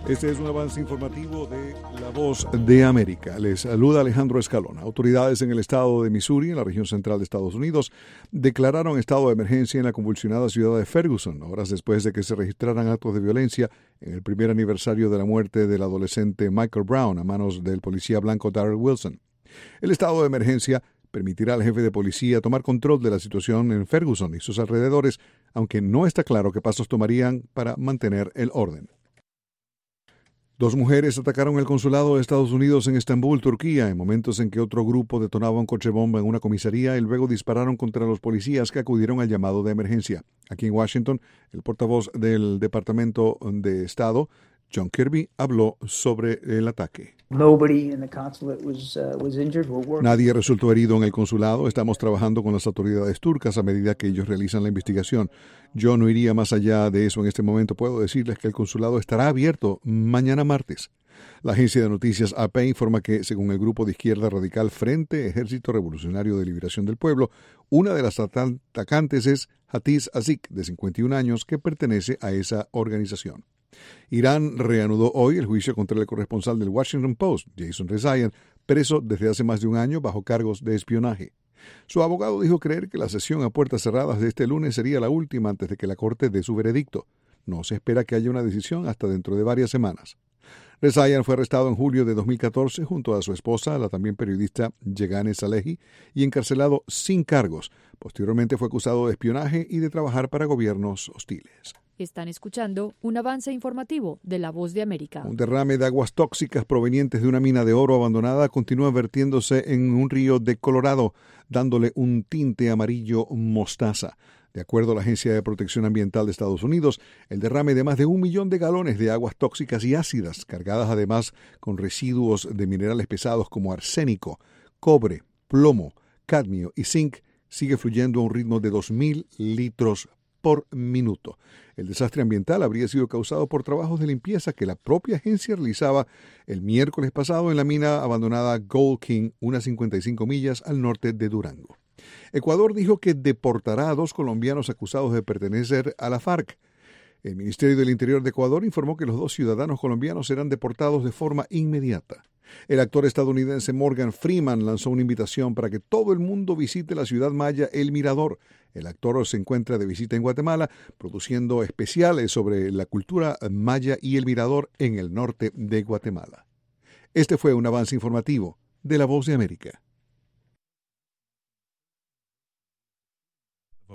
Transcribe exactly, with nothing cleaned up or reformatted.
Este es un avance informativo de La Voz de América. Les saluda Alejandro Escalona. Autoridades en el estado de Missouri, en la región central de Estados Unidos, declararon estado de emergencia en la convulsionada ciudad de Ferguson, horas después de que se registraran actos de violencia en el primer aniversario de la muerte del adolescente Michael Brown a manos del policía blanco Darrell Wilson. El estado de emergencia permitirá al jefe de policía tomar control de la situación en Ferguson y sus alrededores, aunque no está claro qué pasos tomarían para mantener el orden. Dos mujeres atacaron el consulado de Estados Unidos en Estambul, Turquía, en momentos en que otro grupo detonaba un coche bomba en una comisaría y luego dispararon contra los policías que acudieron al llamado de emergencia. Aquí en Washington, el portavoz del Departamento de Estado, John Kirby, habló sobre el ataque. Nadie resultó herido en el consulado. Estamos trabajando con las autoridades turcas a medida que ellos realizan la investigación. Yo no iría más allá de eso en este momento. Puedo decirles que el consulado estará abierto mañana martes. La agencia de noticias A P informa que, según el grupo de izquierda radical Frente Ejército Revolucionario de Liberación del Pueblo, una de las atacantes es Hatice Aziz, de cincuenta y un años, que pertenece a esa organización. Irán reanudó hoy el juicio contra el corresponsal del Washington Post, Jason Rezaian, preso desde hace más de un año bajo cargos de espionaje. Su abogado dijo creer que la sesión a puertas cerradas de este lunes sería la última antes de que la Corte dé su veredicto. No se espera que haya una decisión hasta dentro de varias semanas. Rezaian fue arrestado en julio de dos mil catorce junto a su esposa, la también periodista Yeganeh Salehi, y encarcelado sin cargos. Posteriormente fue acusado de espionaje y de trabajar para gobiernos hostiles. Están escuchando un avance informativo de La Voz de América. Un derrame de aguas tóxicas provenientes de una mina de oro abandonada continúa vertiéndose en un río de Colorado, dándole un tinte amarillo mostaza. De acuerdo a la Agencia de Protección Ambiental de Estados Unidos, el derrame de más de un millón de galones de aguas tóxicas y ácidas, cargadas además con residuos de minerales pesados como arsénico, cobre, plomo, cadmio y zinc, sigue fluyendo a un ritmo de dos mil litros por minuto. El desastre ambiental habría sido causado por trabajos de limpieza que la propia agencia realizaba el miércoles pasado en la mina abandonada Gold King, unas cincuenta y cinco millas al norte de Durango. Ecuador dijo que deportará a dos colombianos acusados de pertenecer a la FARC. El Ministerio del Interior de Ecuador informó que los dos ciudadanos colombianos serán deportados de forma inmediata. El actor estadounidense Morgan Freeman lanzó una invitación para que todo el mundo visite la ciudad maya El Mirador. El actor se encuentra de visita en Guatemala, produciendo especiales sobre la cultura maya y El Mirador en el norte de Guatemala. Este fue un avance informativo de La Voz de América.